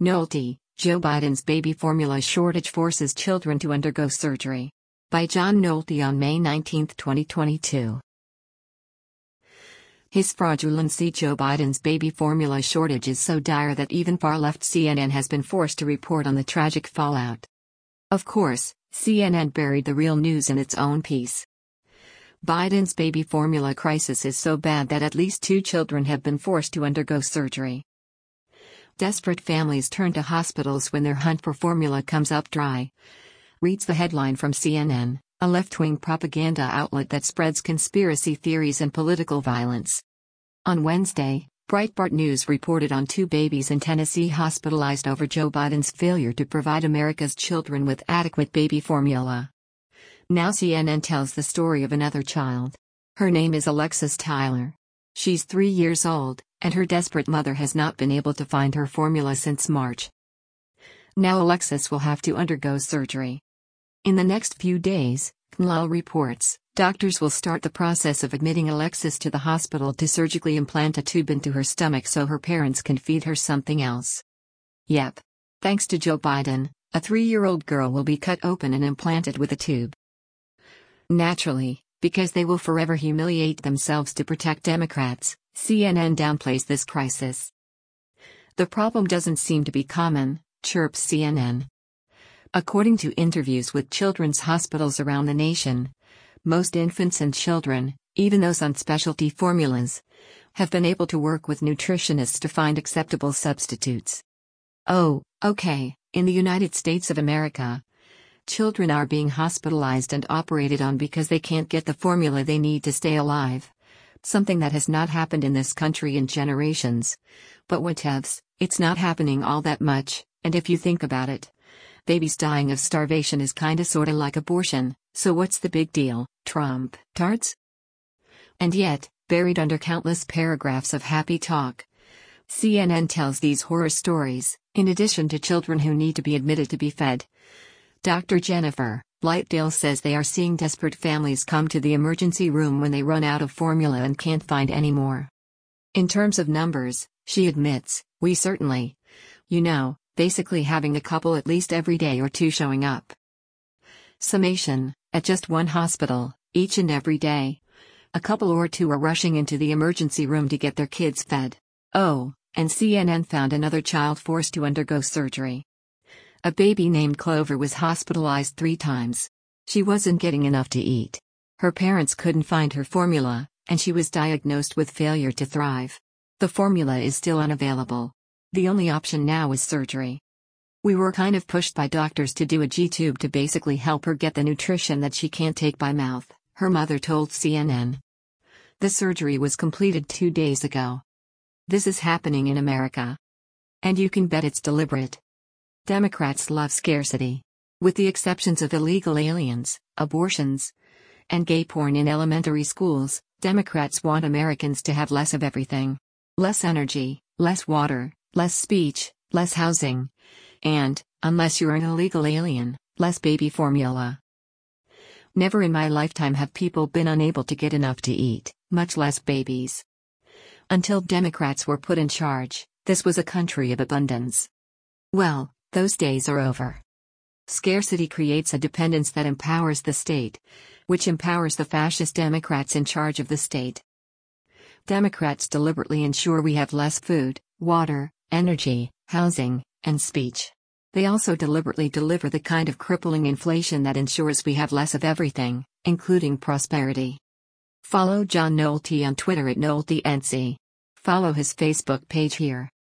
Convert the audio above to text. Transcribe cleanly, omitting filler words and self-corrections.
Nolte, Joe Biden's baby formula shortage forces children to undergo surgery. By John Nolte on May 19, 2022. His fraudulency. Joe Biden's baby formula shortage is so dire that even far-left CNN has been forced to report on the tragic fallout. Of course, CNN buried the real news in its own piece. Biden's baby formula crisis is so bad that at least 2 children have been forced to undergo surgery. Desperate families turn to hospitals when their hunt for formula comes up dry. Reads the headline from CNN, a left-wing propaganda outlet that spreads conspiracy theories and political violence. On Wednesday, Breitbart News reported on 2 babies in Tennessee hospitalized over Joe Biden's failure to provide America's children with adequate baby formula. Now CNN tells the story of another child. Her name is Alexis Tyler. She's 3 years old, and her desperate mother has not been able to find her formula since March. Now Alexis will have to undergo surgery. In the next few days, KNLL reports, doctors will start the process of admitting Alexis to the hospital to surgically implant a tube into her stomach so her parents can feed her something else. Yep. Thanks to Joe Biden, a 3-year-old girl will be cut open and implanted with a tube. Naturally, because they will forever humiliate themselves to protect Democrats, CNN downplays this crisis. The problem doesn't seem to be common, chirps CNN. According to interviews with children's hospitals around the nation, most infants and children, even those on specialty formulas, have been able to work with nutritionists to find acceptable substitutes. Oh, okay, in the United States of America, children are being hospitalized and operated on because they can't get the formula they need to stay alive. Something that has not happened in this country in generations. But whatevs, it's not happening all that much, and if you think about it, babies dying of starvation is kinda sorta like abortion, so what's the big deal, Trump tards? And yet, buried under countless paragraphs of happy talk, CNN tells these horror stories, in addition to children who need to be admitted to be fed. Dr. Jennifer Blightdale says they are seeing desperate families come to the emergency room when they run out of formula and can't find any more. In terms of numbers, she admits, we certainly, basically having a couple at least every day or 2 showing up. Summation, at just one hospital, each and every day, a couple or 2 are rushing into the emergency room to get their kids fed. Oh, and CNN found another child forced to undergo surgery. A baby named Clover was hospitalized 3 times. She wasn't getting enough to eat. Her parents couldn't find her formula, and she was diagnosed with failure to thrive. The formula is still unavailable. The only option now is surgery. We were kind of pushed by doctors to do a G-tube to basically help her get the nutrition that she can't take by mouth, her mother told CNN. The surgery was completed 2 days ago. This is happening in America. And you can bet it's deliberate. Democrats love scarcity. With the exceptions of illegal aliens, abortions, and gay porn in elementary schools, Democrats want Americans to have less of everything. Less energy, less water, less speech, less housing. And, unless you're an illegal alien, less baby formula. Never in my lifetime have people been unable to get enough to eat, much less babies. Until Democrats were put in charge, this was a country of abundance. Well, those days are over. Scarcity creates a dependence that empowers the state, which empowers the fascist Democrats in charge of the state. Democrats deliberately ensure we have less food, water, energy, housing, and speech. They also deliberately deliver the kind of crippling inflation that ensures we have less of everything, including prosperity. Follow John Nolte on Twitter at NolteNC. Follow his Facebook page here.